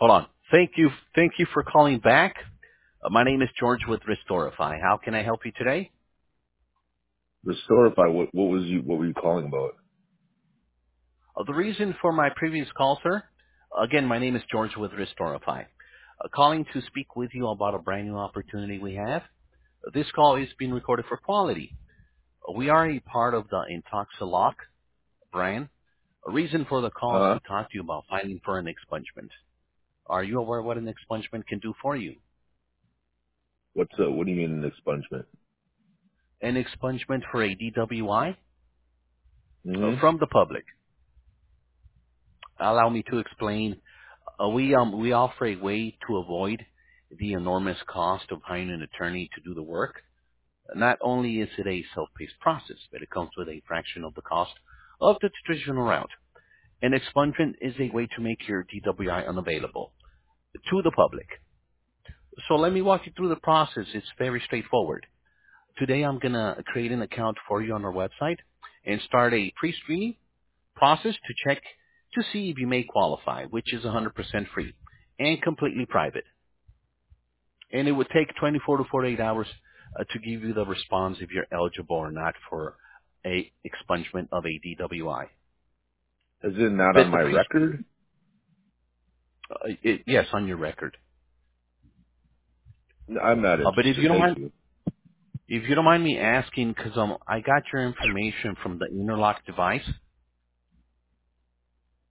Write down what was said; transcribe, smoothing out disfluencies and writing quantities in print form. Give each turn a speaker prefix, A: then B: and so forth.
A: Hold on. Thank you for calling back. My name is George with Restorify. How can I help you today?
B: Restorify. What were you calling about?
A: The reason for my previous call, sir, again, my name is George with Restorify. Calling to speak with you about a brand new opportunity we have. This call is being recorded for quality. We are a part of the Intoxilock brand. A reason for the call is
B: Uh,
A: to talk to you about filing for an expungement. Are you aware what an expungement can do for you?
B: what do you mean an expungement?
A: An expungement for a DWI
B: Mm-hmm.
A: from the public. Allow me to explain. We offer a way to avoid the enormous cost of hiring an attorney to do the work. Not only is it a self-paced process, but it comes with a fraction of the cost of the traditional route. An expungement is a way to make your DWI unavailable to the public. So let me walk you through the process. It's very straightforward. Today I'm going to create an account for you on our website and start a pre-screening process to check to see if you may qualify, which is 100% free and completely private. And it would take 24 to 48 hours to give you the response if you're eligible or not for a expungement of a DWI.
B: Is it not
A: But
B: on
A: the
B: my record?
A: yes, on your record.
B: I'm not
A: But
B: interested. Thank you.
A: if you don't mind me asking, because I got your information from the Interlock device.